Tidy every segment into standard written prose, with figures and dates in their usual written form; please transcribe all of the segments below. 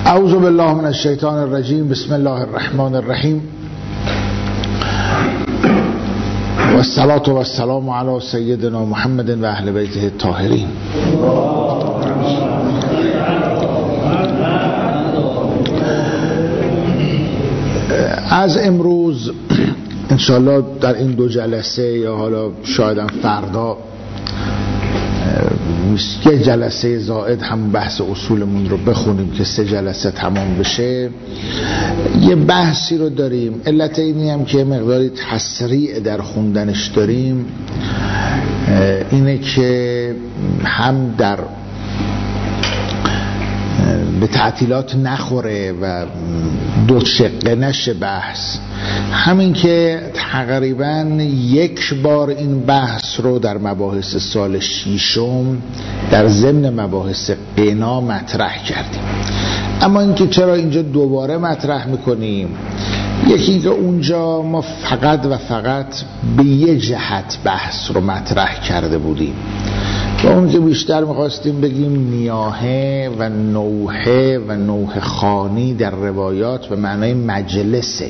اعوذ بالله من الشیطان الرجیم. بسم الله الرحمن الرحیم و الصلاة و السلام علی سیدنا محمد و اهل بیته الطاهرین. از امروز انشاءالله در این دو جلسه یا حالا شایدم فردا یک جلسه زائد هم بحث اصولمون رو بخونیم که 3 جلسه تمام بشه. یه بحثی رو داریم، علت اینی هم که مقداری تسریع در خوندنش داریم اینه که هم در به تعطیلات نخوره و دو شقه نشه بحث، همین که تقریبا یک بار این بحث رو در مباحث سال 6 در ضمن مباحث قنا مطرح کردیم. اما اینکه چرا اینجا دوباره مطرح میکنیم، یکی اینکه اونجا ما فقط و فقط به یه جهت بحث رو مطرح کرده بودیم و اون که بیشتر میخواستیم بگیم نیاحه و نوحه و نوح خانی در روایات به معنای مجلسه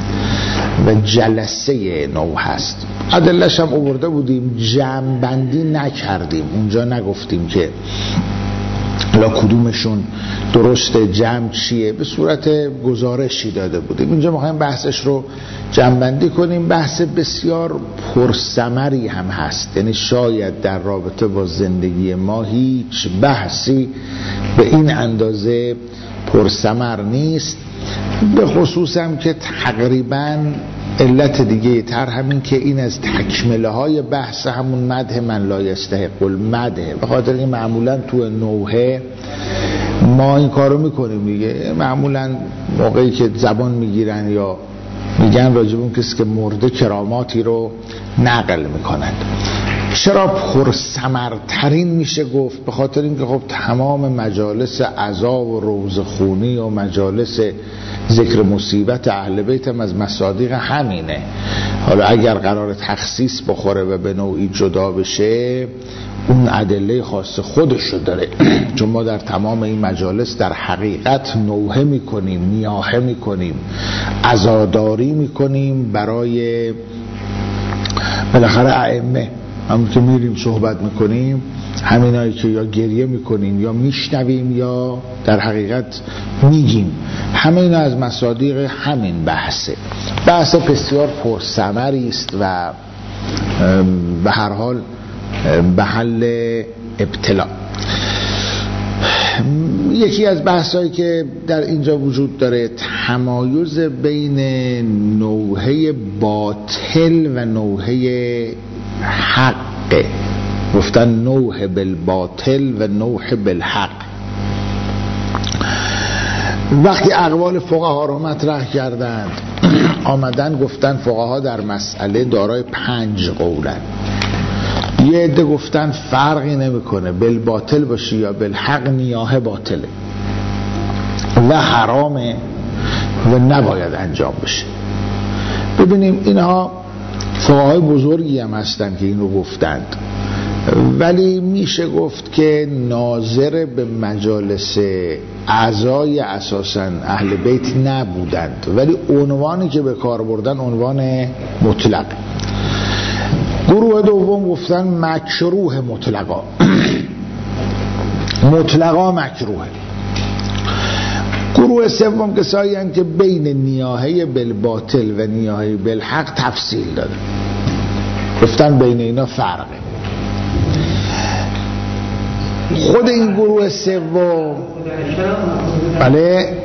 و جلسه نوح هست. ادله‌اش هم آورده بودیم، جمع بندی نکردیم، اونجا نگفتیم که لا کدومشون درسته، جمع چیه، به صورت گزارشی داده بودیم. اینجا میخوایم بحثش رو جمع بندی کنیم. بحث بسیار پرثمری هم هست، یعنی شاید در رابطه با زندگی ما هیچ بحثی به این اندازه پرثمر نیست، به خصوص هم که تقریبا علت دیگه تر همین که این از تکمله های بحث همون مدح من لا یستحق المدح، به خاطر این معمولا تو نوحه ما این کارو میکنیم دیگه، معمولا موقعی که زبان میگیرن یا میگن راجب اون کسی که مرده کراماتی رو نقل میکنند. چرا پرثمرترین میشه گفت؟ به خاطر اینکه خب تمام مجالس عزا و روزخونی و مجالس ذکر مصیبت اهل بیت هم از مصادیق همینه. حالا اگر قرار تخصیص بخوره و به نوعی جدا بشه اون ادله خاص خودشو داره، چون ما در تمام این مجالس در حقیقت نوحه میکنیم، نیاحه میکنیم، عزاداری میکنیم برای بالاخره ائمه. همون که میریم صحبت میکنیم، همینایی که یا گریه میکنیم یا میشنویم یا در حقیقت میگیم، همه اینا از مصادیق همین بحثه. بحث بسیار پرثمری است و به هر حال به حل ابتلا. یکی از بحثایی که در اینجا وجود داره تمایز بین نوحه باطل و نوحه حق. گفتن نوح بالباطل و نوح بالحق. وقتی اقوال فقها رو مطرح کردند آمدن گفتن فقها در مسئله دارای 5 قولن. یه عده گفتن فرقی نمیکنه بالباطل باشه یا بالحق، نیاحه باطله و حرامه و نباید انجام بشه. ببینیم اینها فقهای بزرگی هم هستن که اینو گفتند، ولی میشه گفت که ناظر به مجالس اعضای اساساً اهل بیت نبودند، ولی عنوانی که به کار بردن عنوان مطلق. گروه دوم گفتن مکروه مطلقا مطلقا مکروه. گروه سوم کسایی هستند که بین نیاحه بالباطل و نیاحه بالحق تفصیل دادن، گفتن بین اینا فرقه. خود این گروه سوم بله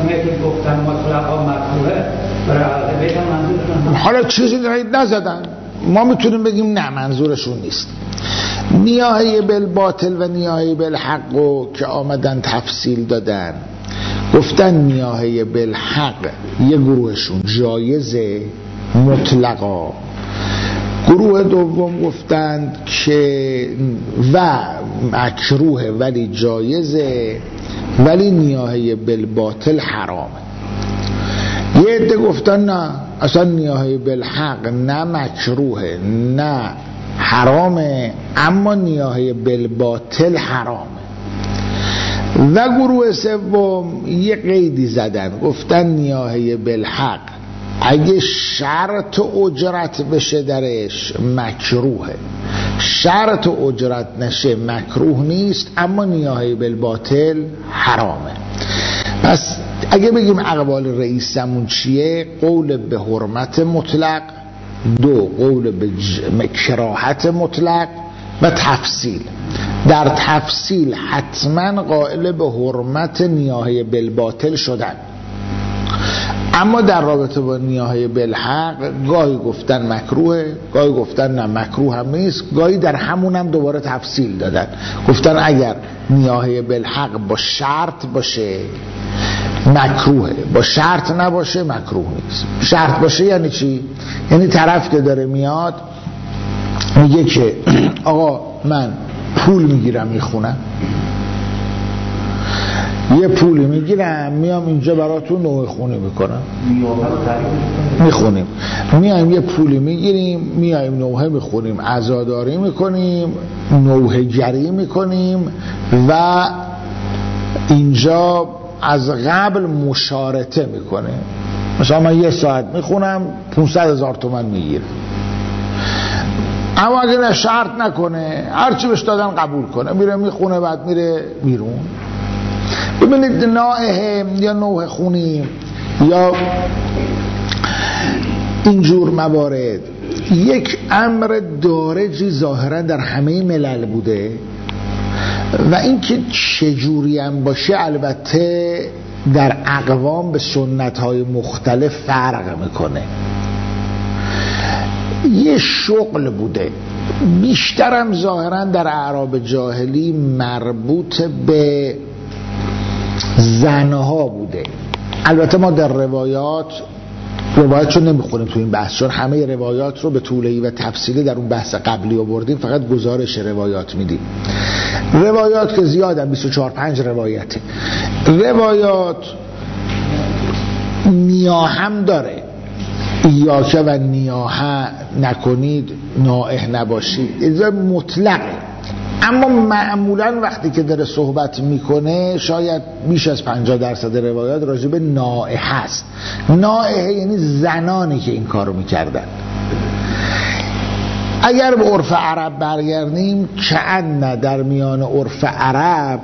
حالا چیزی نزدن، ما میتونیم بگیم نه منظورشون نیست. نیاحه بالباطل و نیاحه بالحق رو که آمدن تفصیل دادن، گفتن نیاحه بالحق یه گروهشون جایزه مطلقا، گروه دوم گفتند که و مکروه ولی جایزه، ولی نیاحه بالباطل حرامه. یه عده گفتن نه اصلا نیاحه بالحق نه مکروه نه حرامه، اما نیاحه بالباطل حرامه. و گروه سوم یه قیدی زدن، گفتن نیاحه بالحق اگه شرط اجرت بشه درش مکروهه، شرط اجرت نشه مکروه نیست، اما نیاحه بالباطل حرامه. پس اگه بگیم اقوال رئیسمون چیه؟ قول به حرمت مطلق، دو قول به کراهت مطلق و تفصیل. در تفصیل حتما قائل به حرمت نیاحه بالباطل شدن، اما در رابطه با نیاحه بالحق گاهی گفتن مکروه، گاهی گفتن نه مکروه هم نیست، گاهی در همون هم دوباره تفصیل دادن، گفتن اگر نیاحه بالحق با شرط باشه مکروهه، با شرط نباشه مکروه نیست. شرط باشه یعنی چی؟ یعنی طرف که داره میاد میگه که آقا من پول میگیرم میخونم، یه پولی میگیرم میام اینجا براتون نوحه خونی میکنم، میخونیم، میایم یه پولی میگیریم میایم نوحه میخونیم، عزاداری میکنیم، نوحه گری میکنیم و اینجا از قبل مشارطه میکنه، مثلا من یه ساعت میخونم 500,000 تومان میگیرم، اما اگه نه شرط نکنه هرچی بهش دادن قبول کنه، میره میخونه بعد میره بیرون. ببینید نائحه یا نوحه خونی یا اینجور موارد یک امر دارجی ظاهرا در همه ملل بوده و اینکه چجوری هم باشه البته در اقوام به سنت‌های مختلف فرق میکنه. یه شغل بوده بیشترم ظاهرا در اعراب جاهلی مربوط به زنها بوده. البته ما در روایاتشو نمیخونیم تو این بحث، چون همه روایات رو به طوله‌ای و تفصیلی در اون بحث قبلی آوردیم، فقط گزارش روایات میدیم. روایات که زیادن 24-25 روایته. روایات نیاهم داره، ایاکه و نیاحه نکنید نائح نباشید، اینجا مطلقه، اما معمولا وقتی که داره صحبت میکنه شاید بیش از 50% روایات راجع به نائحه است. نائحه یعنی زنانی که این کارو میکردن. اگر به عرف عرب برگردیم کأن در میان عرف عرب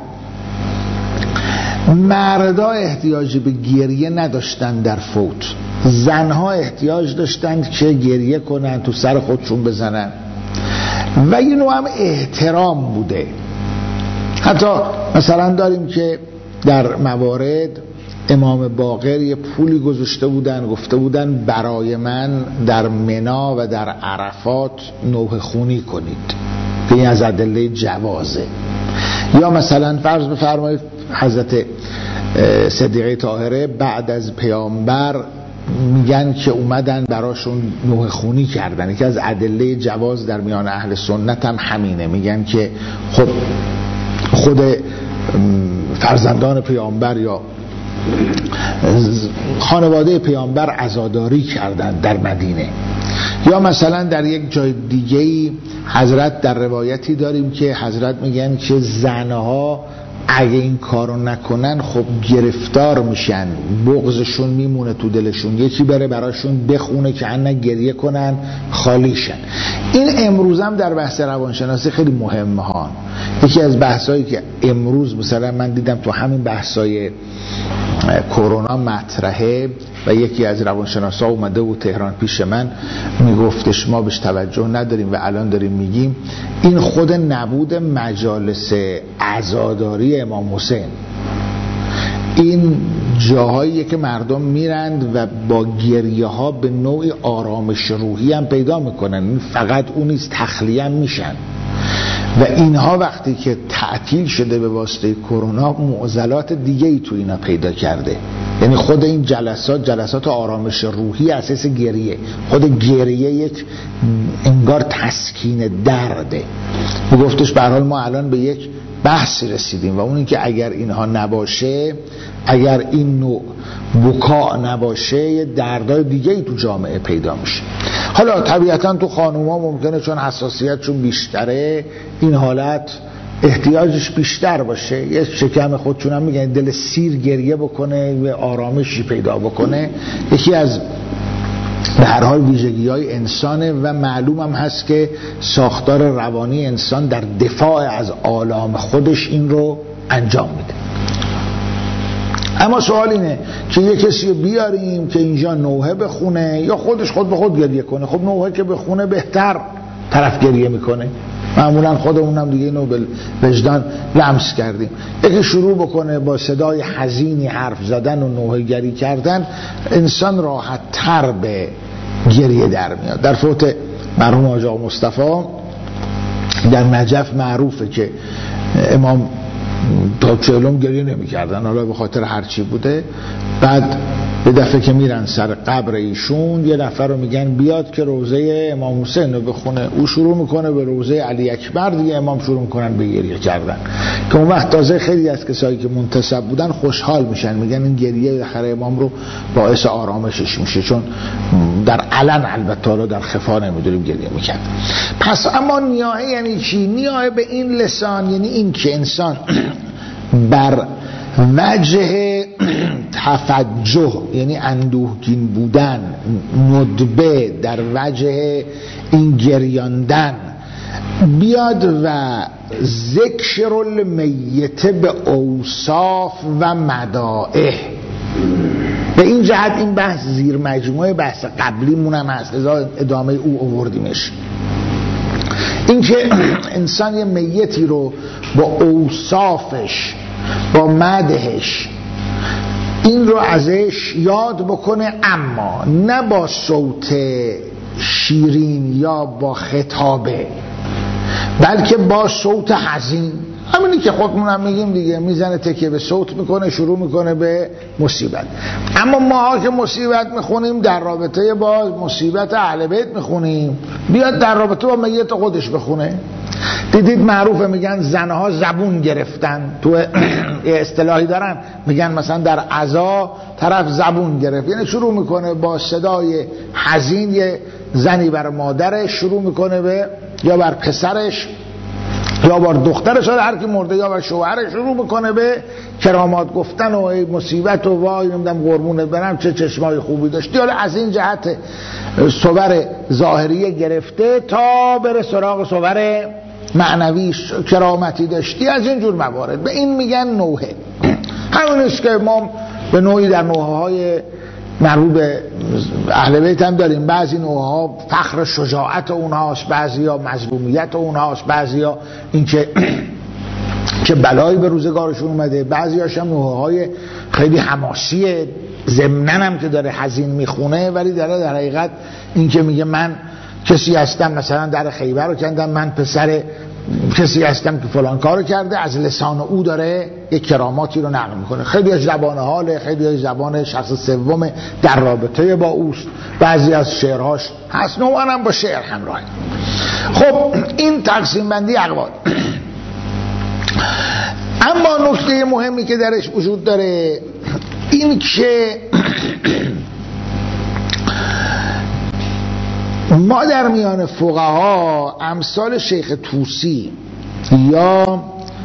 مردا احتیاجی به گریه نداشتن در فوت، زنها احتیاج داشتند که گریه کنن، تو سر خودشون بزنن و اینو هم احترام بوده. حتی مثلا داریم که در موارد امام باقر یه پولی گذاشته بودن، گفته بودن برای من در منا و در عرفات نوحه خونی کنید، که این از ادله جوازه. یا مثلا فرض بفرمایید حضرت صدیقه طاهره بعد از پیامبر میگن که اومدن براشون نوحه خونی کردن، که از ادله جواز در میان اهل سنت هم همینه، میگن که خود فرزندان پیامبر یا خانواده پیامبر عزاداری کردن در مدینه. یا مثلا در یک جای دیگه‌ای حضرت در روایتی داریم که حضرت میگن که زنها اگه این کارو نکنن خب گرفتار میشن، بغضشون میمونه تو دلشون، یکی بره براشون بخونه که انا گریه کنن خالیشن. این امروز هم در بحث روانشناسی خیلی مهمه ها. یکی از بحثایی که امروز مثلا من دیدم تو همین بحثای کرونا مطرحه و یکی از روانشناسا اومده و تهران پیش من میگفتش ما بهش توجه نداریم و الان داریم میگیم، این خود نبود مجالس عزاداری امام حسین، این جاهاییه که مردم میرند و با گریه ها به نوعی آرامش روحی هم پیدا میکنن، فقط اون نیست، تخلیه هم میشن و اینها وقتی که تعطیل شده به واسطه کرونا معضلات دیگه ای تو اینا پیدا کرده. یعنی خود این جلسات آرامش روحی اساس گریه، خود گریه یک انگار تسکین درده. گفتش به هر حال ما الان به یک بحثی رسیدیم و اون این که اگر اینها نباشه، اگر این نوع بکا نباشه، یه دردای دیگه ای تو جامعه پیدا میشه. حالا طبیعتا تو خانوما ممکنه چون حساسیتشون بیشتره این حالت احتیاجش بیشتر باشه، یه شکم خودشون هم میگن دل سیر گریه بکنه و آرامشی پیدا بکنه، یکی از به هر حال ویژگی‌های انسانه و معلوم هم هست که ساختار روانی انسان در دفاع از آلام خودش این رو انجام میده. اما سوال اینه که یه کسی رو بیاریم که اینجا نوحه بخونه یا خودش خود به خود گریه کنه. خب نوحه که بخونه بهتر، طرف گریه میکنه، معمولا خودمونم دیگه اینو به وجدان لمس کردیم. یکی شروع بکنه با صدای حزینی حرف زدن و نوحه گری کردن، انسان راحت تر به گریه در میاد. در فوت مرحوم حاج آقا مصطفی در نجف معروفه که امام تا چهلم گریه نمی کردن، حالا به خاطر هرچی بوده. بعد به دفعه که میرن سر قبر ایشون، یه نفر رو میگن بیاد که روضه امام حسین رو بخونه. او شروع میکنه به روضه علی اکبر، دیگه امام شروع میکنن به گریه کردن، که اون وقت تازه خیلی از کسایی که منتسب بودن خوشحال میشن، میگن این گریه آخر امام رو باعث آرامشش میشه، چون در علن البته حالا در خفا نمیدونیم گریه میکرد. پس اما نیاحه یعنی چی؟ نیاحه به این لسان یعنی این که انسان بر وجه تفجه، یعنی اندوهگین بودن، ندبه در وجه این گریاندن، بیاد و ذکر المیت به اوصاف و مدائح. به این جهت این بحث زیر مجموعه بحث قبلی مونم هست، ادامه او آوردیمش. این که انسان یه میتی رو با اوصافش، با مدحش، این رو ازش یاد بکنه، اما نه با صوت شیرین یا با خطابه، بلکه با صوت حزین. همینی که خودمون هم میگیم دیگه، میزنه تکیه به صوت میکنه، شروع میکنه به مصیبت. اما ما که مصیبت میخونیم در رابطه با مصیبت اهل بیت میخونیم، بیاد در رابطه با میت خودش بخونه. دیدید معروفه میگن زنها زبون گرفتن، تو اصطلاحی دارن میگن مثلا در عزا طرف زبون گرفت، یعنی شروع میکنه با صدای حزین، یه زنی بر مادرش شروع میکنه به، یا بر پسرش یا بر دخترش، هر کی مرده، یا بر شوهرش شروع میکنه به کرامات گفتن و ای مصیبت و وای نمیدونم قربونت برم چه چشمای خوبی داشتی. حالا از این جهت صور ظاهریه گرفته تا بره سراغ صور معنوی، کرامتی داشتی، از این جور موارد. به این میگن نوحه. همونیست که ما به نوعی در نوحه های مربوط به اهل بیت هم داریم. بعضی نوحه ها فخر شجاعت اونهاست، بعضی ها مظلومیت اونهاست، بعضی ها این که بلایی به روزگارشون اومده، بعضی هاش هم نوحه های خیلی حماسی ضمناً هم که داره حزین میخونه، ولی داره در حقیقت این که میگه من کسی هستم، مثلا در خیبر رو کندم، من پسر کسی هستم که فلان کارو کرده، از لسان او داره یک کراماتی رو نقل میکنه. خیلی از زبان حاله، خیلی از زبان شخص سوم در رابطه با اوست، بعضی از شعرهاش هست نوعاً هم با شعر همراه. خب این تقسیم بندی اقوال. اما نکته مهمی که درش وجود داره این که ما در میان فقها امثال شیخ طوسی یا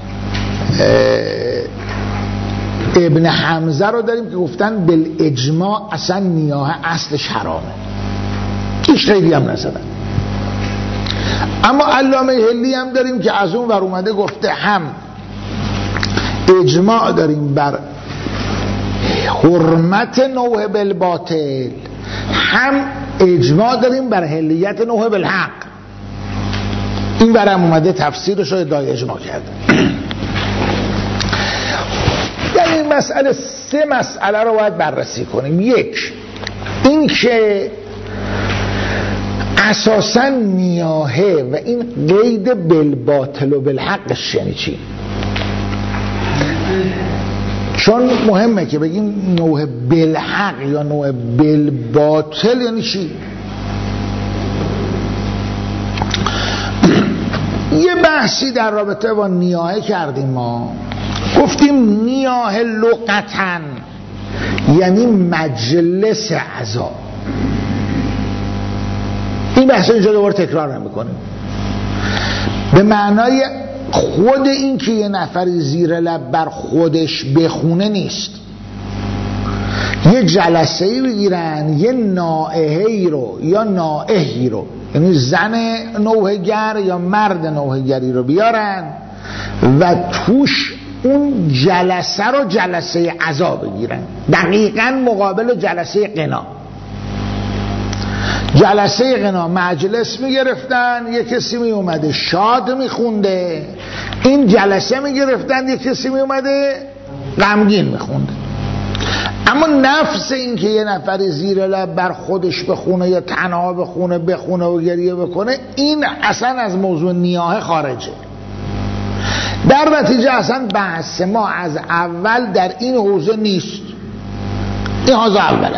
ابن حمزه رو داریم که گفتن بالاجماع اصلا نیاحه اصلش حرامه، هیچ قیدی هم نزدن. اما علامه هلی هم داریم که از اون ور اومده گفته هم اجماع داریم بر حرمت نوحه بالباطل، هم اجماع داریم بر حلیت نوحه بالحق. این برم اومده تفسیرش رو ادعای اجماع کرده. یعنی این مسئله، سه مسئله رو باید بررسی کنیم. یک، این که اساساً نیاحه و این قید بالباطل و بالحقش یعنی چی؟ چون مهمه که بگیم نوحه بالحق یا نوحه بالباطل یعنی چی. یه بحثی در رابطه با نیاحه کردیم. ما گفتیم نیاحه لغتاً یعنی مجلس عزا. این بحث اینجا دوباره تکرار نمی‌کنیم. به معنای خود این که یه نفری زیر لب بر خودش بخونه نیست، یه جلسه‌ای بگیرن، یه نائحه‌ای رو یا نائحی رو، یعنی زن نوحه‌گر یا مرد نوحه‌گری رو بیارن و توش اون جلسه رو جلسه عزا بگیرن، دقیقاً مقابل جلسه قنا. جلسه قنا مجلس میگرفتن، یه کسی می اومده شاد میخونده، این جلسه میگرفتن یه کسی می اومده غمگین میخونده. اما نفس این که یه نفری زیر لب بر خودش بخونه یا تنها بخونه و گریه بکنه، این اصلا از موضوع نیاحه خارجه. در نتیجه اصلا بحث ما از اول در این حوزه نیست. این حوزه اوله.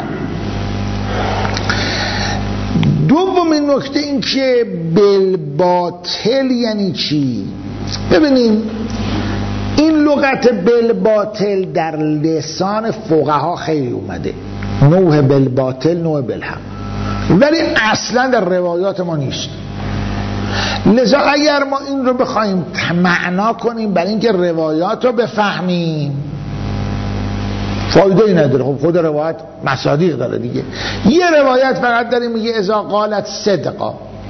دومین نکته این که بالباطل یعنی چی؟ ببینیم این لغت بالباطل در لسان فقها خیلی اومده، نوع بالباطل نوع بالحق، ولی اصلا در روایات ما نیست. لذا اگر ما این رو بخوایم معنا کنیم برای اینکه روایات رو بفهمیم، فایده ای نداره. خب خود روایت مصادیق داره دیگه. یه روایت فقط داریم میگه اذا قالت صدقا،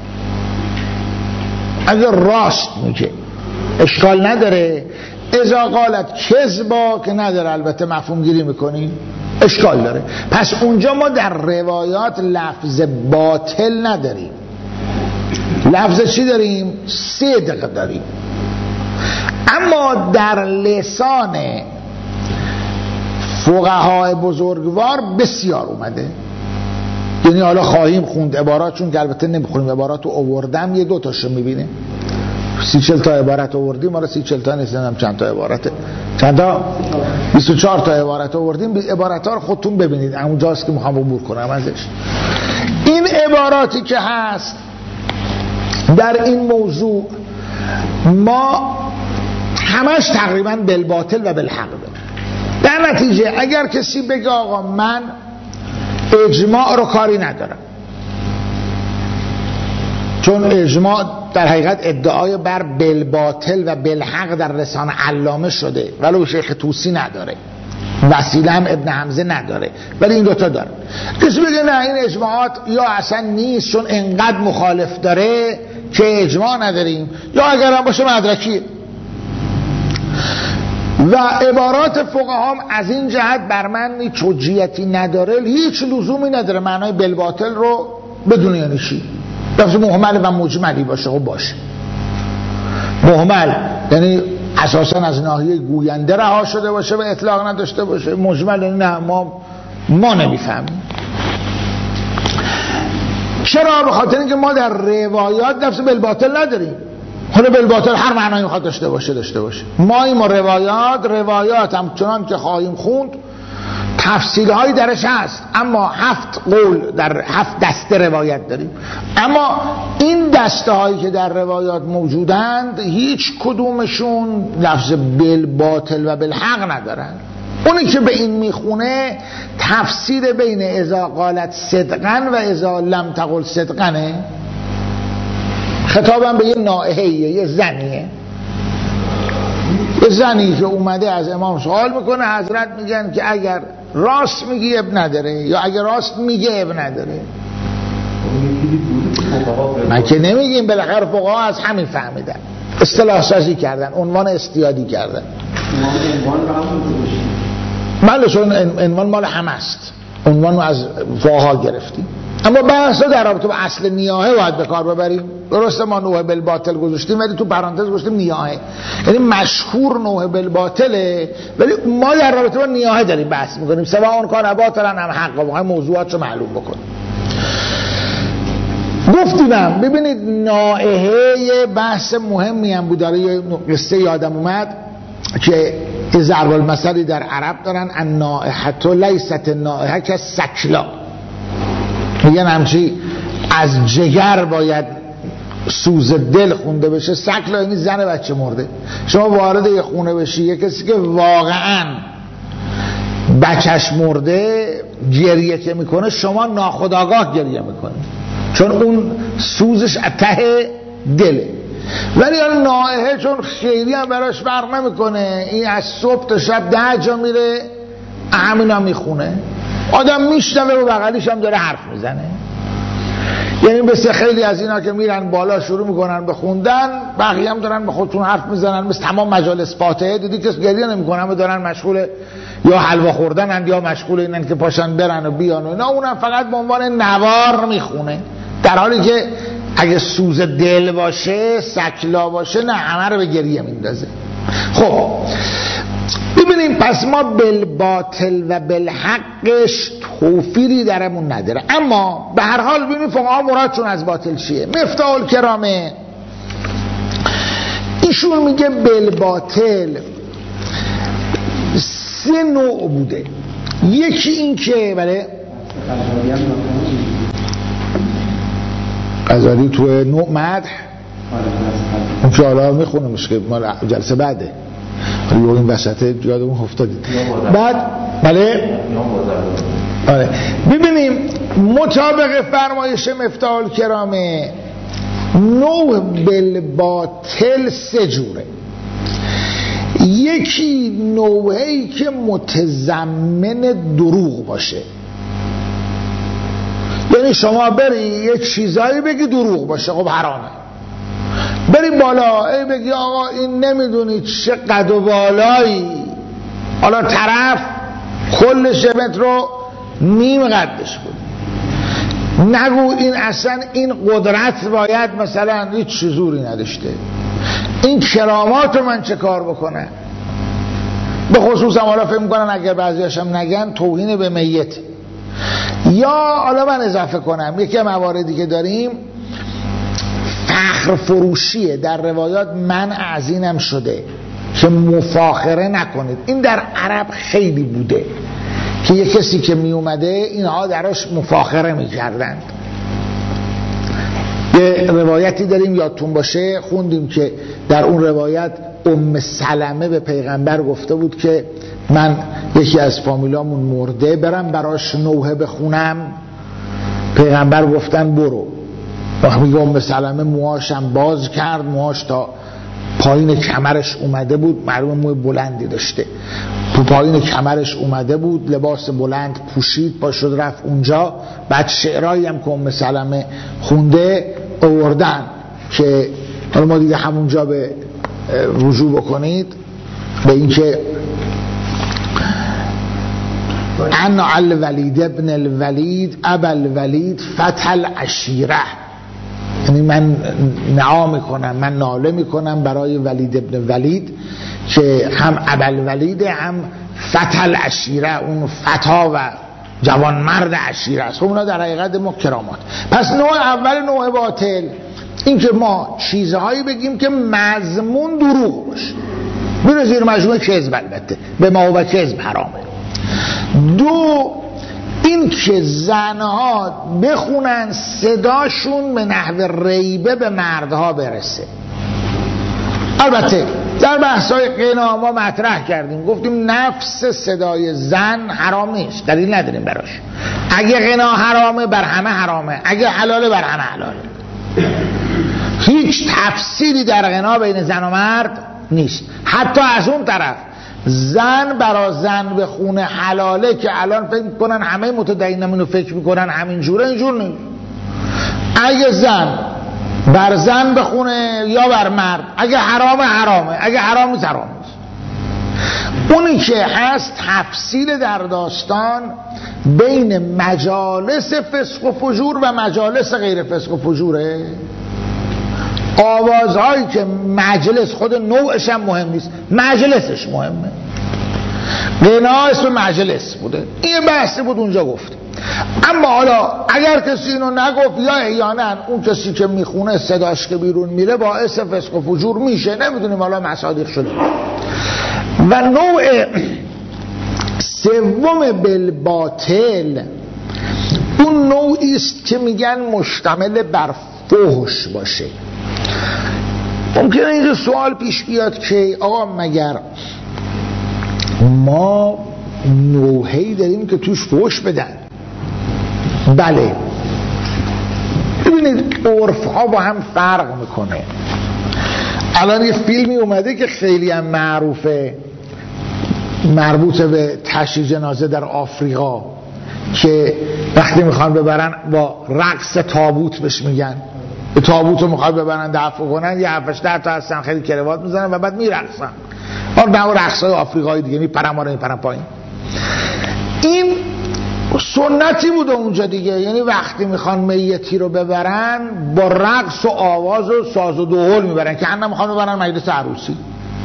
اگر راست میگه اشکال نداره. اذا قالت کذبا که نداره، البته مفهوم گیری میکنیم، اشکال داره. پس اونجا ما در روایات لفظ باطل نداریم. لفظ چی داریم؟ صدق داریم. اما در لسان فقهای بزرگوار بسیار اومده. یعنی حالا خواهیم خوند عبارات، چون که البته نمیخونیم عبارات رو آوردم، یه دو تاشو میبینه 30-40 تا عبارت آوردیم، ما 30-40 تا نیستم چند تا عبارته، چند تا 24 تا عبارت آوردیم. عبارات ها رو خودتون ببینید، اونجاست که میخوام عبور کنم ازش. این عباراتی که هست در این موضوع ما همش تقریبا بالباطل و بالحق داریم. در نتیجه اگر کسی بگه آقا من اجماع رو کاری ندارم، چون اجماع در حقیقت ادعای بر بالباطل و بالحق در لسان علامه شده، ولو شیخ طوسی نداره، وسیله هم ابن حمزه نداره، ولی این دوتا داره. کسی بگه نه این اجماعات یا اصلا نیست چون انقدر مخالف داره که اجماع نداریم، یا اگر هم باشه مدرکیه. و عبارات فقها هم از این جهت بر من هیچ حجیتی نداره، هیچ لزومی نداره معنای بالباطل رو بدون یعنی چی. لفظ مهمل و مجملی باشه، خب باشه. مهمل یعنی اساسا از ناحیه گوینده رها شده باشه و اطلاق نداشته باشه. مجمل یعنی نه ما نمیفهمیم. چرا؟ به خاطر اینکه ما در روایات لفظ بالباطل نداریم. حالا بالباطل هر معنایی میخواد داشته باشه. ما این روایات هم چنان که خواهیم خوند تفصیل هایی درش هست، اما 7 قول در 7 دسته روایت داریم. اما این دسته هایی که در روایات موجودند هیچ کدومشون لفظ بالباطل و بالحق ندارن. اونی که به این میخونه تفسیر بین اذا قالت صدقن و اذا لم تقل صدقنه. خطابم به یه نائحه‌ایه، یه زنیه، یه زنی که اومده از امام سوال میکنه، حضرت میگن که اگر راست میگی اب نداره، یا اگر راست میگه اب نداره. من که نمیگیم، بالاخره فقها از همین فهمیدن، اصطلاح سازی کردن، عنوان استیادی کردن. عنوان مال همه است، عنوان رو از فقها گرفتیم. اما بحث در رابطه با اصل نیاحه باید به کار ببریم. درسته ما نوع بالباطل گذاشتیم، ولی تو پرانتز گذاشتیم نیاحه، یعنی مشهور نوع بالباطله، ولی ما در رابطه با نیاحه داریم بحث میکنیم. سواء اون کان باطلا هم حق، و موضوعات رو معلوم بکنیم. گفتیم ببینید نائحه بحث مهمی هم بود. داره یه قصه یادم اومد که ضرب المثلی در عرب دارن، النائحه لیست النائحه که سکلا، میگن همچی از جگر باید سوز دل خونده بشه. سکلا یعنی زن بچه مرده. شما وارد یه خونه بشی، یه کسی که واقعا بچهش مرده گریه که میکنه، شما ناخودآگاه گریه میکنه، چون اون سوزش ته دله. ولی نائحه چون خیلی هم براش فرق نمیکنه، این از صبح تا شب 10 جا میره همینا میخونه، آدم میشنوه و بغلیش هم داره حرف میزنه. یعنی مثل خیلی از اینا که میرن بالا شروع میکنن به خوندن، بقیه هم دارن به خودتون حرف میزنن، مثل تمام مجالس فاتحه دیدی کس گریه نمیکنن، همه دارن مشغول یا حلوا خوردنن یا مشغول اینن که پاشن برن و بیان و اینا، اونم فقط به عنوان نوار میخونه، در حالی که اگه سوز دل باشه، سکلا باشه، نه همه رو به گریه میندازه. خب ببینیم پس ما بالباطل و بالحقش توفیری درمون نداره، اما به هر حال ببینیم فقها مرادشون از باطل چیه. مفتاح الکرامه ایشون میگه بالباطل 3 نوع بوده. یکی این که بله غزالی تو نوع مدح اون که حالا میخونمش که مال جلسه بعده، ولی این وسط یادمون افتادید. بعد بله آره ببینیم مطابق فرمایش مفتاح الکرامه نوع بالباطل 3 جوره. یکی نوعی که متضمن دروغ باشه، یعنی شما بری یه چیزایی بگی دروغ باشه، خب حرامه. بری بالا ای بگی آقا این نمیدونی چه قد و بالایی، حالا طرف کل شبت رو نیم قدش بود، نگو این اصلا این قدرت باید مثلا هیچ زوری نداشته، این کرامات رو من چه کار بکنه. به خصوص هم حالا فکر میکنن اگر بعضیاشم نگن توهین به میت. یا حالا من اضافه کنم یکی مواردی که داریم فخر فروشیه، در روایات منع از اینم شده که مفاخره نکنید. این در عرب خیلی بوده که یه کسی که می اومده اینها دراش مفاخره می کردند. یه روایتی داریم یادتون باشه خوندیم که در اون روایت ام سلمه به پیغمبر گفته بود که من یکی از فامیلامون مرده برم براش نوحه بخونم. پیغمبر گفتن برو. میگه ام سلمه موهاشم باز کرد، موهاش تا پایین کمرش اومده بود، معلومه موی بلندی داشته، تو پایین کمرش اومده بود، لباس بلند پوشید، پا شد رفت اونجا. بعد شعرهایی هم که ام سلمه خونده آوردن که حالا ما دیگه همونجا به رجوع بکنید به این که انا الولید ابن الولید ابا الولید فتح العشیره، یعنی من نعا میکنم، من ناله میکنم برای ولید ابن ولید که هم ابا الولید هم فتح العشیره، اون فتا و جوانمرد عشیره است. خب اونا در حقیقت ما کرامات. پس نوع اول نوع باطل این که ما چیزهایی بگیم که مضمون دروغ باشه، میره زیر مجموعه کذب، البته به ما و کذب حرامه. 2 این که زنها بخونن صداشون به نحو ریبه به مردها برسه. البته در بحث‌های غنا ما مطرح کردیم، گفتیم نفس صدای زن حرام نیست، دلیل نداریم براش. اگه غنا حرامه بر همه حرامه، اگه حلاله بر همه حلاله. هیچ تفصیلی در غنا بین زن و مرد نیست. حتی از اون طرف زن برا زن به خونه حلاله که الان فکر میکنن همه متدینین اینو فکر میکنن همین جوره، اینجور نیست. اگه زن بر زن بخونه یا بر مرد، اگه حرامه حرامه، اگه حرام نیست حرام نیست. اونی که هست تفصیل در داستان بین مجالس فسق و فجور و مجالس غیر فسق و فجوره. آوازهایی که مجلس خود نوعش هم مهم نیست، مجلسش مهمه. غنا اسم مجلس بوده، این بحثی بود اونجا گفت. اما حالا اگر کسی اینو نگفت یا احیانا اون کسی که میخونه صداش که بیرون میره باعث فسق و فجور میشه، نمیدونیم حالا مصادیق شده. و نوع 3 بالباطل اون نوعی است که میگن مشتمل بر فحش باشه. ممکنه اینجا سوال پیش بیاد که آقا مگر ما نوحه‌ای داریم که توش فحش بدن؟ بله. ببینید عرف ها با هم فرق میکنه. الان یه فیلمی اومده که خیلی هم معروفه، مربوط به تشییع جنازه در آفریقا، که وقتی میخوان ببرن با رقص تابوت بهش میگن، تابوت رو میخوان ببرن دفع کنن، یه 7-8 تا هستن خیلی کروات میزنن و بعد میرقصن. نه رقصای آفریقایی دیگه، میپرن پایین. این سنتی بوده اونجا دیگه، یعنی وقتی میخوان میتی رو ببرن با رقص و آواز و ساز و دهل میبرن، که انا میخوان ببرن مجلس عروسی.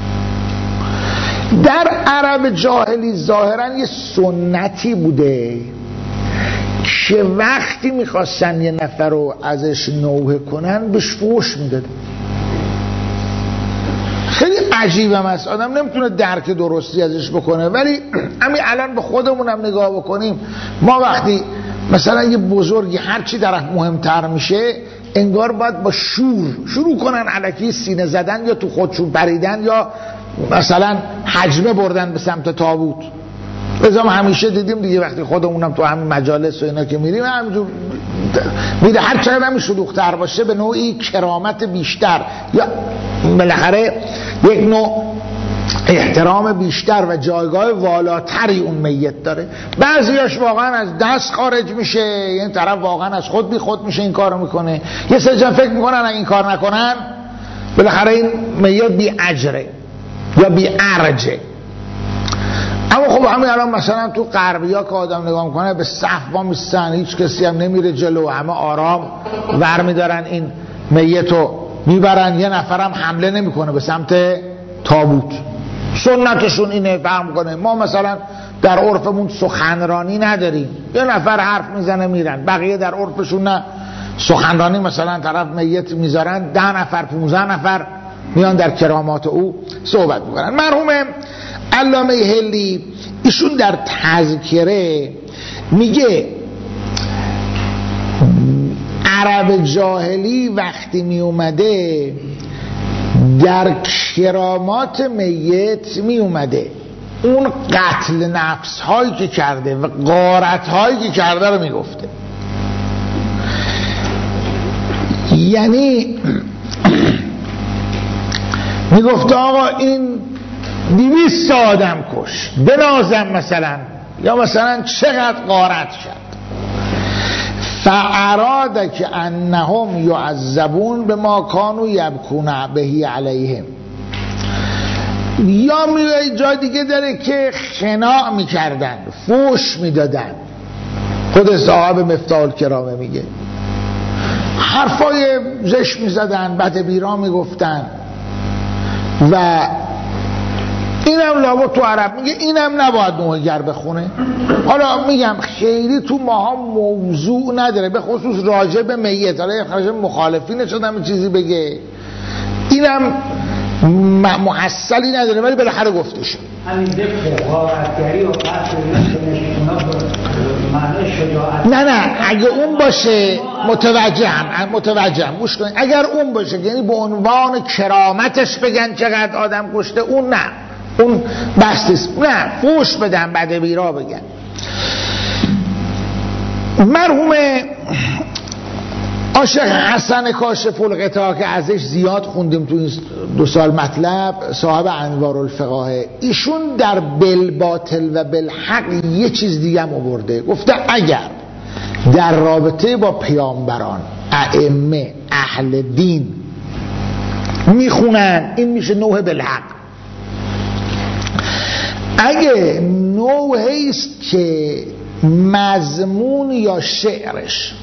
در عرب جاهلی ظاهرا یه سنتی بوده که وقتی میخواستن یه نفر رو ازش نوحه کنن بهش فحش میدادن. خیلی عجیبم است، آدم نمیتونه درک درستی ازش بکنه، ولی همین الان به خودمونم نگاه بکنیم، ما وقتی مثلا یه بزرگی هرچی درش مهمتر میشه انگار باید با شروع کنن الکی سینه زدن یا تو خودشون پریدن یا مثلا حجمه بردن به سمت تابوت. لذا همیشه دیدیم دیگه وقتی خودمونم تو همین مجالس و اینا که میریم همینجور میده، هر چقدر هم شلوغ‌تر باشه به نوعی کرامت بیشتر یا بالاخره یک نوع احترام بیشتر و جایگاه والاتری اون میت داره. بعضیاش واقعا از دست خارج میشه، یعنی طرف واقعا از خود بی خود میشه این کارو میکنه. یه سری فکر میکنن اگه این کار نکنن بالاخره این میت بی اجره یا بی ارجه. اما خب همین الان مثلا تو غربیا که آدم نگاه میکنه به صف با میستن، هیچ کسی هم نمیره جلو، همه آرام ور میدارن این میتو میبرن، یه نفرم حمله نمیکنه به سمت تابوت. سنتشون اینه، فهم کنه. ما مثلا در عرفمون سخنرانی نداریم، یه نفر حرف میزنه میرن، بقیه در عرفشون نه، سخنرانی مثلا طرف میت میذارن 10 نفر 15 نفر میان در کرامات او صحبت میکنن. مرحوم علامه هلی ایشون در تذکره میگه عرب جاهلی وقتی می اومده در کرامات میت می اومده اون قتل نفس هایی که کرده و غارت هایی که کرده رو می گفته. یعنی می گفته آقا این 200 آدم کش، بنازم مثلا، یا مثلا چقدر غارت کرد. فاراد که انهم یعذبون به ما کانوا یبکون بهی علیهم. یا جای دیگه داره که خناع میکردن، فوش میدادن. خود صاحب مفتاح الکرامه میگه حرفای زشت میزدن، بد بیرا میگفتن و اینم لابد تو عرب میگه اینم نباید نوحه‌گر بخونه. حالا میگم خیلی تو ماها موضوع نداره، به خصوص راجع به میت. حالا خرج مخالفین شدم چیزی بگه، اینم محصلی نداره، ولی بالاخره گفته شد. همین ذکر غارتگری و قتل معنی شجاعت. نه اگه اون باشه متوجهم گوش کنید. اگر اون باشه یعنی به عنوان کرامتش بگن چقدر آدم کشته، اون نه، اون بحث نه، فوش بدن، بد بیرا بگن. مرحوم عاشق حسن کاشف الغطا که ازش زیاد خوندیم تو این 2 سال مطلب، صاحب انوار الفقاهه، ایشون در بالباطل و بالحق یه چیز دیگه هم آورده. گفته اگر در رابطه با پیامبران، ائمه، اهل دین میخونن این میشه نوحه بالحق. اگه نوحه است که مضمون یا شعرش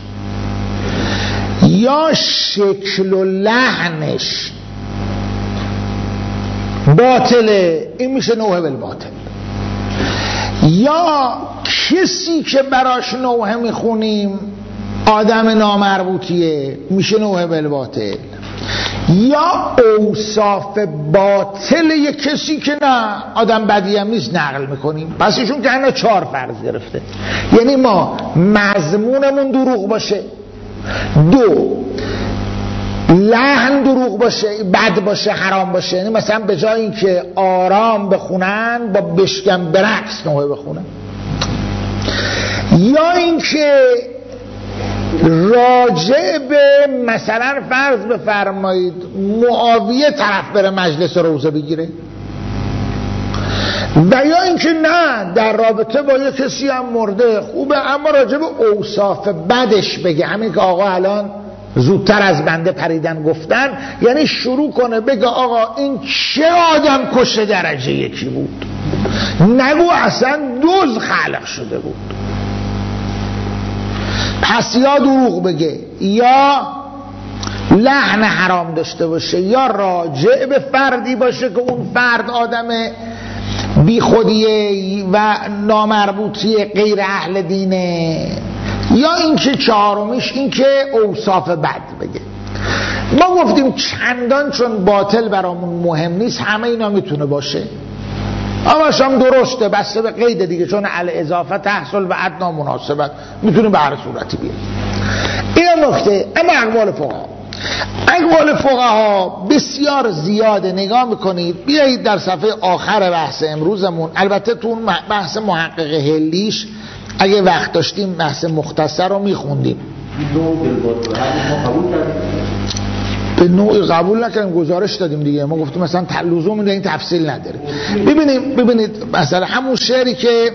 یا شکل و لحنش باطله، این میشه نوحه بالباطل. یا کسی که براش نوحه میخونیم آدم نامربوطیه، میشه نوحه بالباطل. یا اوصاف باطل یک کسی که نه آدم بدی هم نیست نقل میکنیم، پس ایشون که هنه 4 فرض گرفته. یعنی ما مضمونمون دروغ باشه، 2 لحن دروغ باشه، بد باشه، حرام باشه. یعنی مثلا به جای این که آرام بخونن با بشکم برقص نوحه بخونن. یا این که راجع به مثلا فرض بفرمایید معاویه طرف بره مجلس روزه بگیره، و یا اینکه نه در رابطه با یه کسی هم مرده خوبه، اما راجع به اوصاف بدش بگه، همین که آقا الان زودتر از بنده پریدن گفتن، یعنی شروع کنه بگه آقا این چه آدم کش درجه یکی بود، نگو اصلا دزد خلق شده بود. پس یا دروغ بگه یا لعن حرام داشته باشه، یا راجع به فردی باشه که اون فرد آدم بی خودیه و نامربوطی غیر اهل دینه، یا اینکه چهارمیش اینکه اوصاف بد بگه. ما گفتیم چندان چون باطل برامون مهم نیست، همه اینا میتونه باشه، همش هم درسته بسته به قید دیگه، چون الاضافه تحصل و ادنا مناسبت میتونه به هر صورتی بیاد. این نکته. اما اقوال فقها بسیار زیاده، نگاه میکنید. بیایید در صفحه آخر بحث امروزمون، البته تو اون بحث محقق هلیش اگه وقت داشتیم بحث مختصر رو میخوندیم، به نوعی قبول نکردیم، گزارش دادیم دیگه. ما گفتیم مثلا لزوم این تفصیل نداره. ببینید مثلا همون شعری که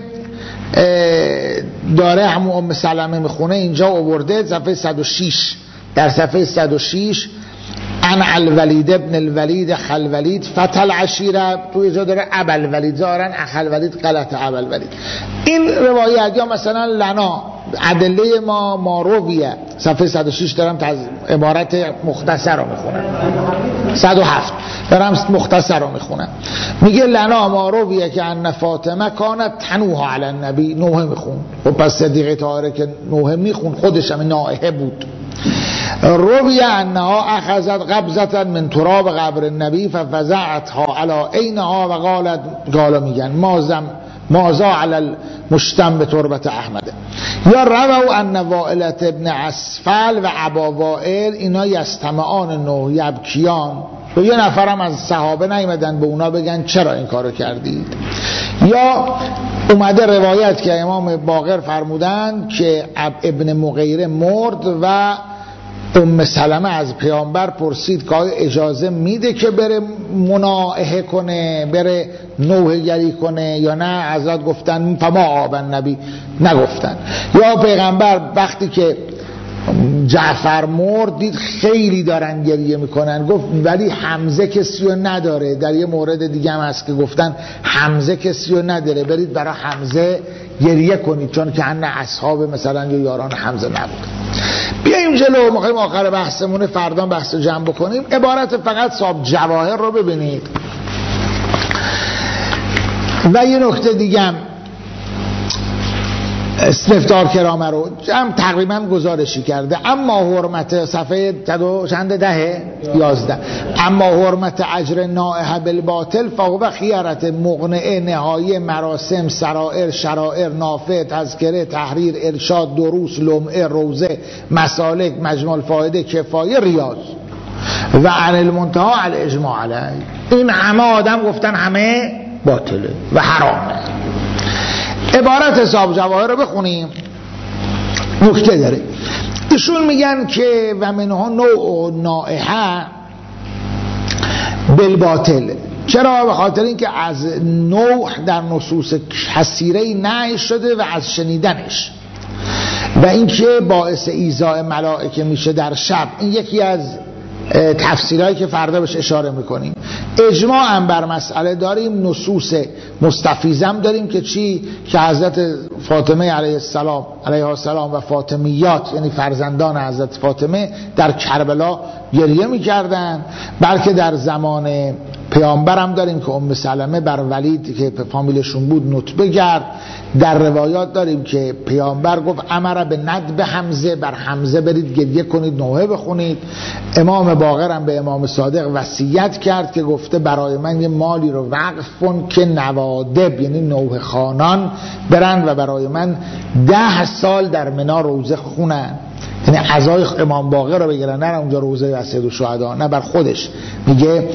داره همون ام سلمه میخونه اینجا آورده صفحه 106. در صفحه 106 ان الولید ابن الولید خلولید فتل عشیره، توی جا داره ابوالولید زارن اخلولید غلط ابوالولید. این روایت یا مثلا لنا ادله ما رویه، صفحه 106 دارم عبارت مختصر رو میخونم، 107 دارم مختصر رو میخونم. میگه لنا ما رویه که ان فاطمه کانت تنوها علی النبی، نوحه میخون. خب پس صدیقه طاهره که نوحه میخون خودش هم نائحه بود. رویه انها اخذت قبضتا من تراب قبر النبی ففزعتها علی عینها و قال میگن مازا علی المشتم به تربت احمده. یا روو ان وائلت ابن اسفل و ابا وائل اینا یستمعان نوح یبکیان، و یه نفرم از صحابه نیومدن به اونا بگن چرا این کارو کردید. یا اومده روایت که امام باقر فرمودن که ابن مغیره مرد و ام سلمه از پیامبر پرسید که اجازه میده که بره مناعه کنه، بره نوحه گری کنه یا نه. حضرت گفتن فما آب النبی، نگفتن. یا پیغمبر وقتی که جعفر مرد دید خیلی دارن گریه میکنن، گفت ولی حمزه کسی رو نداره. در یه مورد دیگه هم هست که گفتن حمزه کسی رو نداره، برید برای حمزه گریه کنید، چون که هن اصحاب مثلا یا یاران حمزه نبود. بیاییم جلو، میخوایم آخر بحثمون فردا بحث رو جمع بکنیم. عبارت فقط صاحب جواهر رو ببینید. و یه نکته دیگه هم استفدار کرامه رو تقریبا گزارشی کرده. اما حرمت صفحه چند ده 11 اما حرمت اجر نائحه بالباطل فهو خیارت مقنعه نهایه مراسم سرائر شرائر نافع تذکره تحریر ارشاد دروس لمعه روزه مسالک مجموع الفائده کفایه ریاض و عن المنتهى الاجماع علیه. این همه آدم گفتن همه باطله و حرامه. عبارت حساب جواهر رو بخونیم، نکته داره. ایشون میگن که و منها نوع نائحه بالباطل. چرا؟ به خاطر اینکه از نوح در نصوص کثیره نهی شده و از شنیدنش، و اینکه باعث ایذاء ملائکه میشه در شب. این یکی از تفسیرهایی که فردا بهش اشاره میکنیم. اجماع هم بر مسئله داریم، نصوص مستفیضم داریم که چی؟ که حضرت فاطمه علیه السلام و فاطمیات یعنی فرزندان حضرت فاطمه در کربلا گریه میکردن. بلکه در زمان پیامبر هم داریم که ام سلمه بر ولید که فامیلشون بود نطبه کرد. در روایات داریم که پیامبر گفت امر به ندب حمزه، بر حمزه برید گریه کنید نوحه بخونید. امام باقر هم به امام صادق وصیت کرد که گفته برای من یه مالی رو وقف کن که نوادب یعنی نوحه خوانان برن و برای من 10 سال در منی روزه خونن، یعنی عزای امام باقر رو بگیرن، نه اونجا روزه سید الشهدا، نه بر خودش. میگه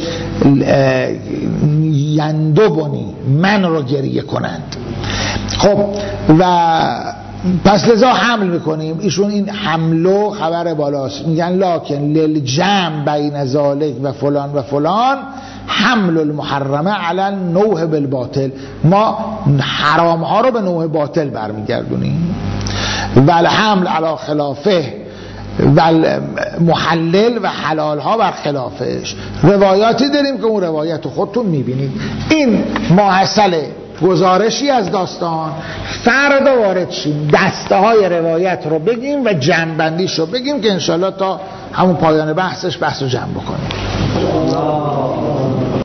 یندبونی من رو گریه کنند. خب و پس لذا حمل میکنیم. ایشون این حملو خبر بالاست، میگن لکن للجمع بین ذالک و فلان و فلان حمل المحرمه علی نوح بالباطل. ما حرام ها رو به نوع باطل برمیگردونیم. والحمل علی خلافه محلل و حلال ها بر خلافش. روایاتی داریم که اون روایت رو خودتون میبینید. این ماحصل گزارشی از داستان. فردا وارد شیم دسته های روایت رو بگیم و جمع بندیش رو بگیم که انشالله تا همون پایان بحثش بحث رو جمع بکنیم.